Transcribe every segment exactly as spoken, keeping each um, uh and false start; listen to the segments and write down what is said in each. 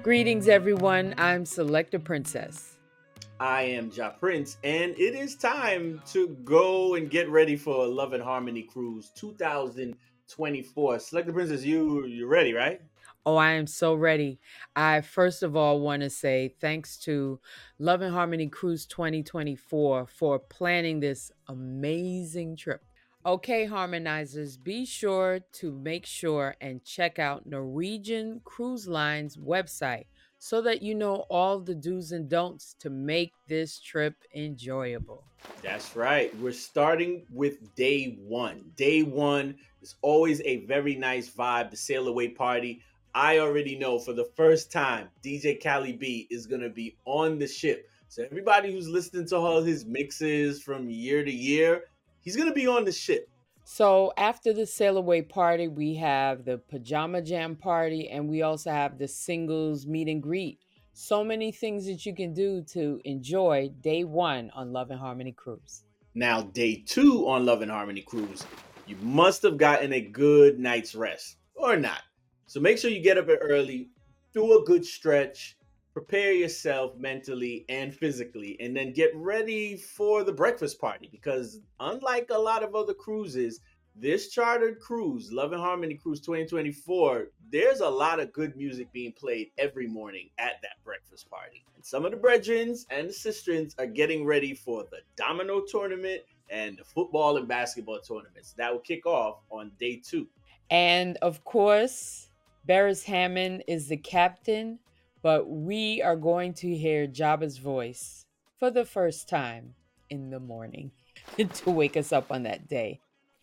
Greetings, everyone. I'm Selector Princess. I am Ja Prince, and it is time to go and get ready for Love and Harmony Cruise twenty twenty-four. Select the Princess, you you ready, right? Oh, I am so ready. I first of all want to say thanks to Love and Harmony Cruise twenty twenty-four for planning this amazing trip. Okay, harmonizers, be sure to make sure and check out Norwegian Cruise Line's website so that you know all the do's and don'ts to make this trip enjoyable. That's right. We're starting with day one. Day one is always a very nice vibe, the sail away party. I already know for the first time, D J Cali B is going to be on the ship. So everybody who's listening to all his mixes from year to year, he's going to be on the ship. So after the sail away party, we have the pajama jam party and we also have the singles meet and greet. So many things that you can do to enjoy day one on Love and Harmony Cruise. Now, day two on Love and Harmony Cruise, you must have gotten a good night's rest or not. So make sure you get up early, do a good stretch, prepare yourself mentally and physically, and then get ready for the breakfast party. Because unlike a lot of other cruises, this chartered cruise, Love and Harmony Cruise twenty twenty-four, there's a lot of good music being played every morning at that breakfast party. And some of the brethrens and the sistrens are getting ready for the domino tournament and the football and basketball tournaments. That will kick off on day two. And of course, Barris Hammond is the captain, but we are going to hear Jabba's voice for the first time in the morning to wake us up on that day.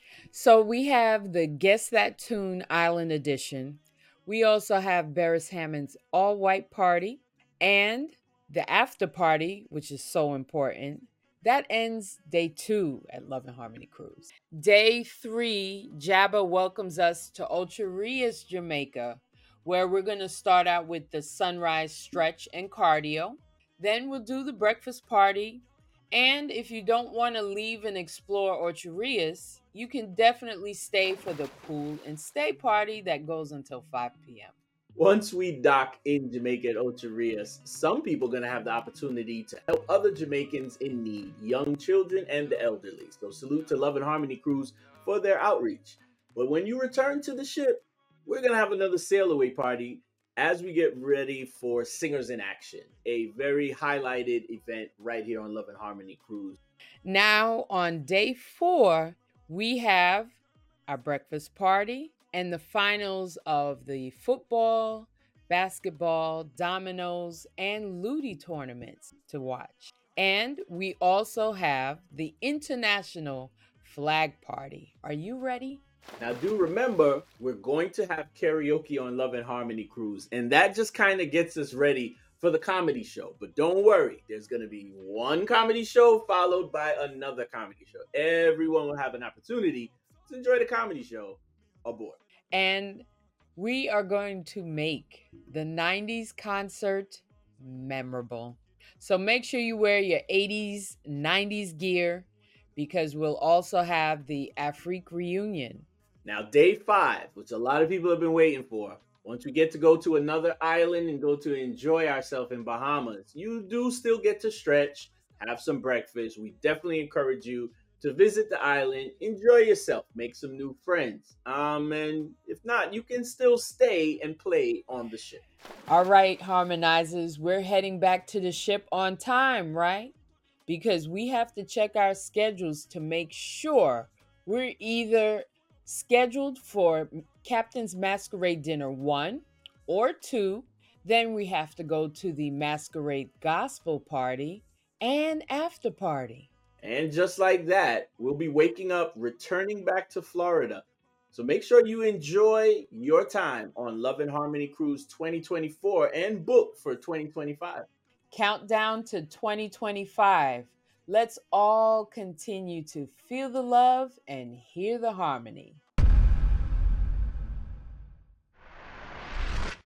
So we have the Guess That Tune Island Edition. We also have Barris Hammond's All White Party and the After Party, which is so important. That ends day two at Love and Harmony Cruise. Day three, Jabba welcomes us to Ultra Rios, Jamaica, where we're going to start out with the sunrise stretch and cardio. Then we'll do the breakfast party. And if you don't want to leave and explore Ultra Rios, you can definitely stay for the pool and stay party that goes until five p.m. Once we dock in Jamaica at Ocho Rios, some people are going to have the opportunity to help other Jamaicans in need, young children and the elderly. So salute to Love and Harmony Cruise for their outreach. But when you return to the ship, we're going to have another sail away party as we get ready for Singers in Action, a very highlighted event right here on Love and Harmony Cruise. Now, on day four, we have our breakfast party and the finals of the football, basketball, dominoes, and Ludi tournaments to watch. And we also have the international flag party. Are you ready? Now, do remember, we're going to have karaoke on Love and Harmony Cruise, and that just kind of gets us ready for the comedy show. But don't worry, there's going to be one comedy show followed by another comedy show. Everyone will have an opportunity to enjoy the comedy show aboard. And we are going to make the nineties concert memorable. So make sure you wear your eighties, nineties gear because we'll also have the Afrique reunion. Now, day five, which a lot of people have been waiting for, once we get to go to another island and go to enjoy ourselves in Bahamas, you do still get to stretch, have some breakfast. We definitely encourage you to visit the island, enjoy yourself, make some new friends. Um, and if not, you can still stay and play on the ship. All right, harmonizers, we're heading back to the ship on time, right? Because we have to check our schedules to make sure we're either scheduled for Captain's Masquerade Dinner one or two. Then we have to go to the Masquerade Gospel Party and After Party. And just like that, we'll be waking up, returning back to Florida. So make sure you enjoy your time on Love and Harmony Cruise twenty twenty-four and book for twenty twenty-five. Countdown to twenty twenty-five. Let's all continue to feel the love and hear the harmony.